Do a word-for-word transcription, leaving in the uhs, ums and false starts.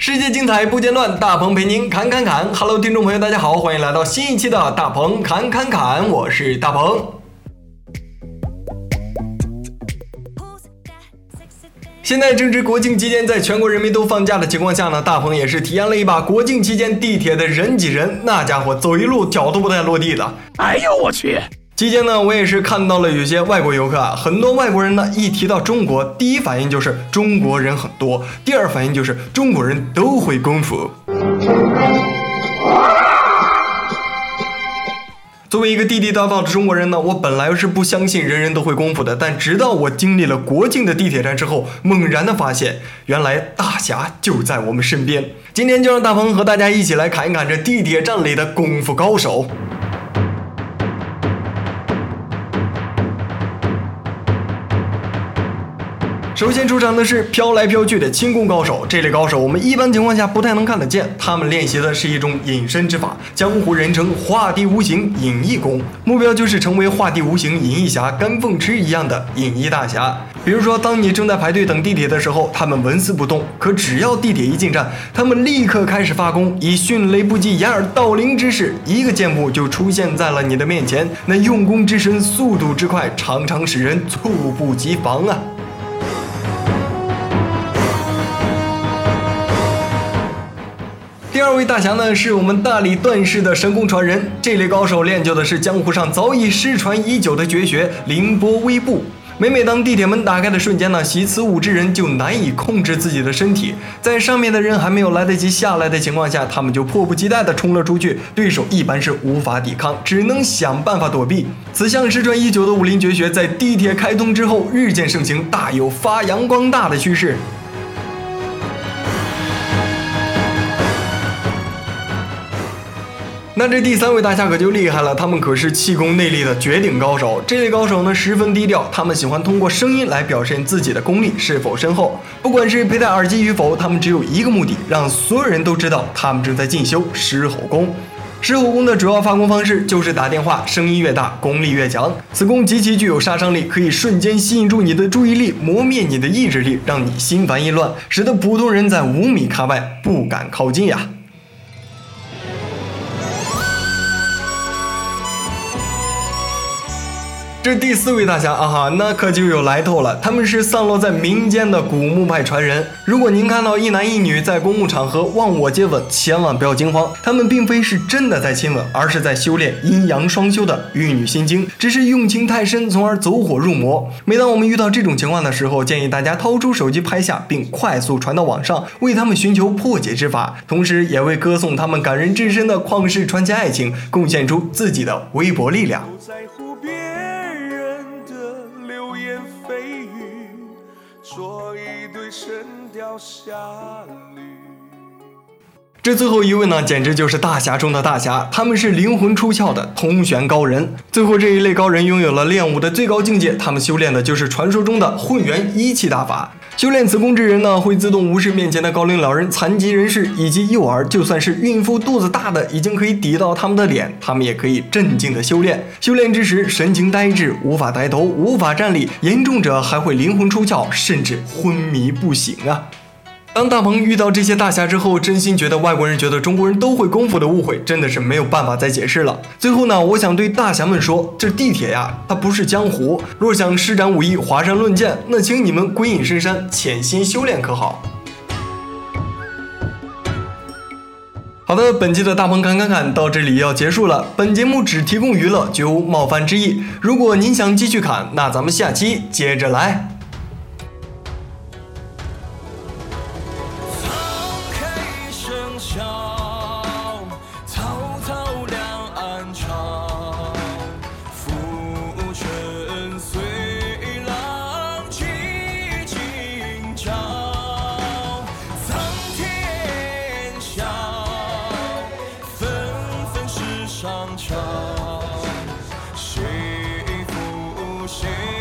世界精彩不间断，大鹏陪您侃侃侃。Hello， 听众朋友，大家好，欢迎来到新一期的大鹏侃侃侃，我是大鹏。现在正值国庆期间，在全国人民都放假的情况下呢，大鹏也是体验了一把国庆期间地铁的人挤人，那家伙走一路脚都不带落地的。 哎呦我去！ 期间呢，我也是看到了有些外国游客啊，很多外国人呢一提到中国，第一反应就是中国人很多，第二反应就是中国人都会功夫。作为一个地地道道的中国人呢，我本来是不相信人人都会功夫的，但直到我经历了国庆的地铁站之后，猛然的发现，原来大侠就在我们身边。今天就让大鹏和大家一起来看一看这地铁站里的功夫高手。首先出场的是飘来飘去的轻功高手，这类高手我们一般情况下不太能看得见，他们练习的是一种隐身之法，江湖人称画地无形隐逸功，目标就是成为画地无形隐逸侠甘凤池一样的隐逸大侠。比如说，当你正在排队等地铁的时候，他们纹丝不动，可只要地铁一进站，他们立刻开始发功，以迅雷不及掩耳盗铃之势，一个箭步就出现在了你的面前，那用功之深，速度之快，常常使人猝不及防啊。第二位大侠呢，是我们大理段氏的神功传人，这类高手练就的是江湖上早已失传已久的绝学凌波微步。每每当地铁门打开的瞬间呢，习此武之人就难以控制自己的身体，在上面的人还没有来得及下来的情况下，他们就迫不及待地冲了出去，对手一般是无法抵抗，只能想办法躲避。此项失传已久的武林绝学，在地铁开通之后日渐盛行，大有发扬光大的趋势。那这第三位大侠可就厉害了，他们可是气功内力的绝顶高手。这类高手呢十分低调，他们喜欢通过声音来表现自己的功力是否深厚。不管是佩戴耳机与否，他们只有一个目的，让所有人都知道他们正在进修狮吼功。狮吼功的主要发功方式就是打电话，声音越大，功力越强。此功极其具有杀伤力，可以瞬间吸引住你的注意力，磨灭你的意志力，让你心烦意乱，使得普通人在五米开外不敢靠近呀。这第四位大侠啊哈，那可就有来头了，他们是散落在民间的古墓派传人。如果您看到一男一女在公共场合忘我接吻，千万不要惊慌，他们并非是真的在亲吻，而是在修炼阴阳双修的玉女心经，只是用情太深，从而走火入魔。每当我们遇到这种情况的时候，建议大家掏出手机拍下，并快速传到网上，为他们寻求破解之法，同时也为歌颂他们感人至深的旷世传奇爱情贡献出自己的微薄力量。说一对神雕侠侣。这最后一位呢，简直就是大侠中的大侠，他们是灵魂出窍的通玄高人。最后这一类高人拥有了练武的最高境界，他们修炼的就是传说中的混元一气大法。修炼此功之人呢，会自动无视面前的高龄老人、残疾人士以及幼儿，就算是孕妇肚子大的已经可以抵到他们的脸，他们也可以镇静的修炼。修炼之时神情呆滞，无法抬头，无法站立，严重者还会灵魂出窍，甚至昏迷不醒啊。当大鹏遇到这些大侠之后，真心觉得外国人觉得中国人都会功夫的误会真的是没有办法再解释了。最后呢，我想对大侠们说，这地铁呀，它不是江湖，若想施展武艺华山论剑，那请你们归隐深山，潜心修炼可好。好的，本期的大鹏侃侃侃到这里要结束了，本节目只提供娱乐，绝无冒犯之意。如果您想继续侃，那咱们下期接着来。 滔滔两岸潮，浮沉随浪起今朝，苍天笑，纷纷是上潮，谁负谁